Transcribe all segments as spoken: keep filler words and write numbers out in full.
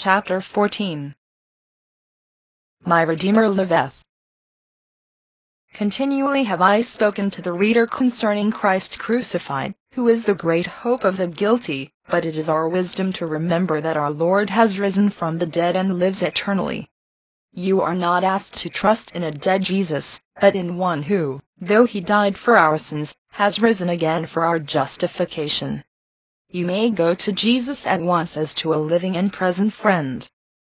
Chapter fourteen. My Redeemer liveth. Continually have I spoken to the reader concerning Christ crucified, who is the great hope of the guilty, but it is our wisdom to remember that our Lord has risen from the dead and lives eternally. You are not asked to trust in a dead Jesus, but in one who, though he died for our sins, has risen again for our justification. You may go to Jesus at once as to a living and present friend.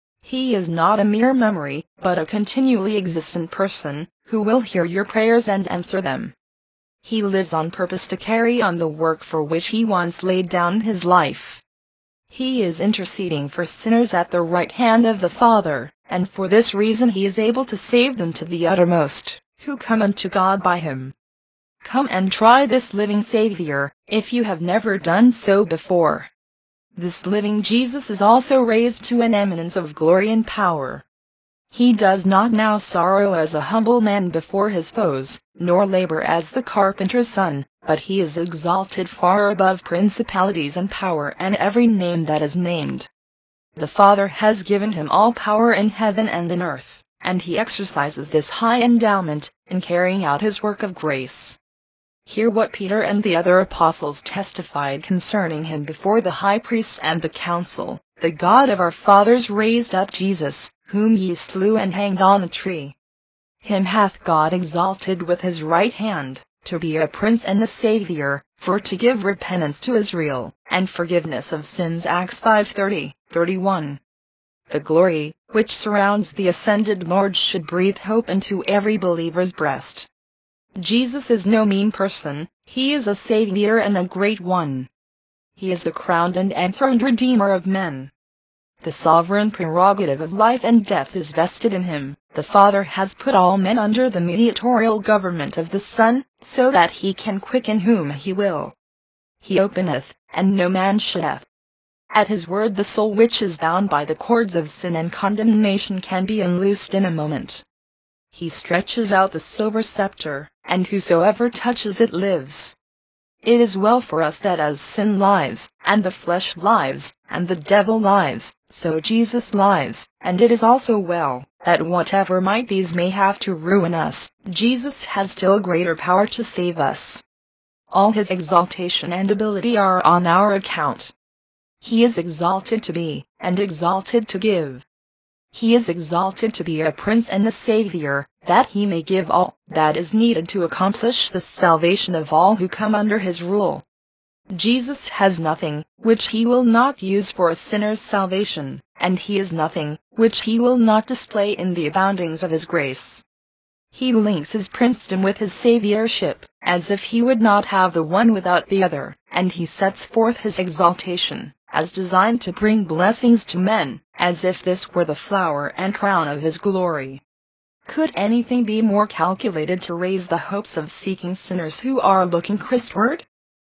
He is not a mere memory, but a continually existent person, who will hear your prayers and answer them. He lives on purpose to carry on the work for which he once laid down his life. He is interceding for sinners at the right hand of the Father, and for this reason he is able to save them to the uttermost, who come unto God by him. Come and try this living Savior, if you have never done so before. This living Jesus is also raised to an eminence of glory and power. He does not now sorrow as a humble man before his foes, nor labor as the carpenter's son, but he is exalted far above principalities and power and every name that is named. The Father has given him all power in heaven and in earth, and he exercises this high endowment in carrying out his work of grace. Hear what Peter and the other apostles testified concerning him before the high priests and the council. The God of our fathers raised up Jesus, whom ye slew and hanged on a tree. Him hath God exalted with his right hand, to be a prince and a Savior, for to give repentance to Israel, and forgiveness of sins. Acts five thirty, thirty-one. The glory, which surrounds the ascended Lord, should breathe hope into every believer's breast. Jesus is no mean person, he is a Savior and a great one. He is the crowned and enthroned Redeemer of men. The sovereign prerogative of life and death is vested in him. The Father has put all men under the mediatorial government of the Son, so that he can quicken whom he will. He openeth, and no man shutteth. At his word the soul which is bound by the cords of sin and condemnation can be unloosed in a moment. He stretches out the silver scepter, and whosoever touches it lives. It is well for us that as sin lives, and the flesh lives, and the devil lives, so Jesus lives, and it is also well, that whatever might these may have to ruin us, Jesus has still greater power to save us. All his exaltation and ability are on our account. He is exalted to be, and exalted to give. He is exalted to be a prince and a Savior, that he may give all that is needed to accomplish the salvation of all who come under his rule. Jesus has nothing which he will not use for a sinner's salvation, and he is nothing which he will not display in the aboundings of his grace. He links his princedom with his Saviorship, as if he would not have the one without the other, and he sets forth his exaltation as designed to bring blessings to men, as if this were the flower and crown of his glory. Could anything be more calculated to raise the hopes of seeking sinners who are looking Christward?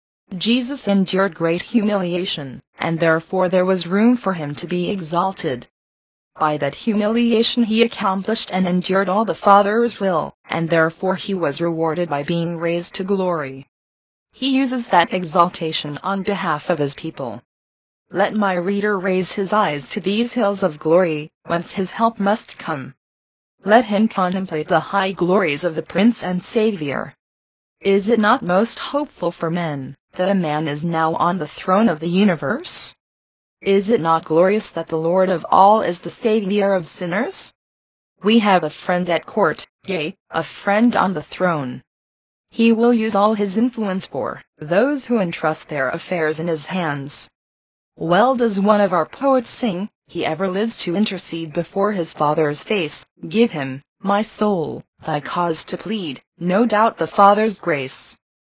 Jesus endured great humiliation, and therefore there was room for him to be exalted. By that humiliation he accomplished and endured all the Father's will, and therefore he was rewarded by being raised to glory. He uses that exaltation on behalf of his people. Let my reader raise his eyes to these hills of glory, whence his help must come. Let him contemplate the high glories of the Prince and Savior. Is it not most hopeful for men, that a man is now on the throne of the universe? Is it not glorious that the Lord of all is the Savior of sinners? We have a friend at court, yea, a friend on the throne. He will use all his influence for those who entrust their affairs in his hands. Well does one of our poets sing, he ever lives to intercede before his Father's face. Give him, my soul, thy cause to plead, no doubt the Father's grace.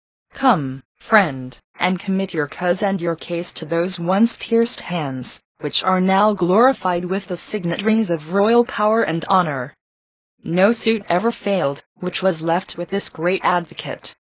Come, friend, and commit your cause and your case to those once pierced hands, which are now glorified with the signet rings of royal power and honor. No suit ever failed, which was left with this great advocate.